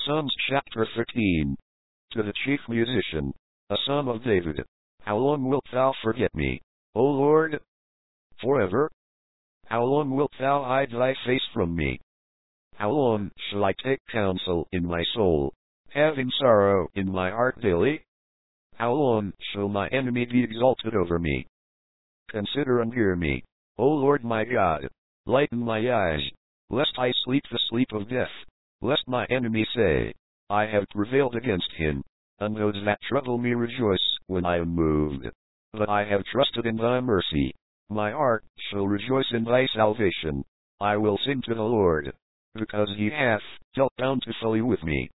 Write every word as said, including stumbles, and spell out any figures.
Psalms chapter thirteen. To the chief musician, a psalm of David. How long wilt thou forget me, O Lord? Forever? How long wilt thou hide thy face from me? How long shall I take counsel in my soul, having sorrow in my heart daily? How long shall my enemy be exalted over me? Consider and hear me, O Lord my God. Lighten my eyes, lest I sleep the sleep of death, lest my enemy say, I have prevailed against him, and those that trouble me rejoice when I am moved. But I have trusted in thy mercy. My heart shall rejoice in thy salvation. I will sing to the Lord, because he hath dealt bountifully with me.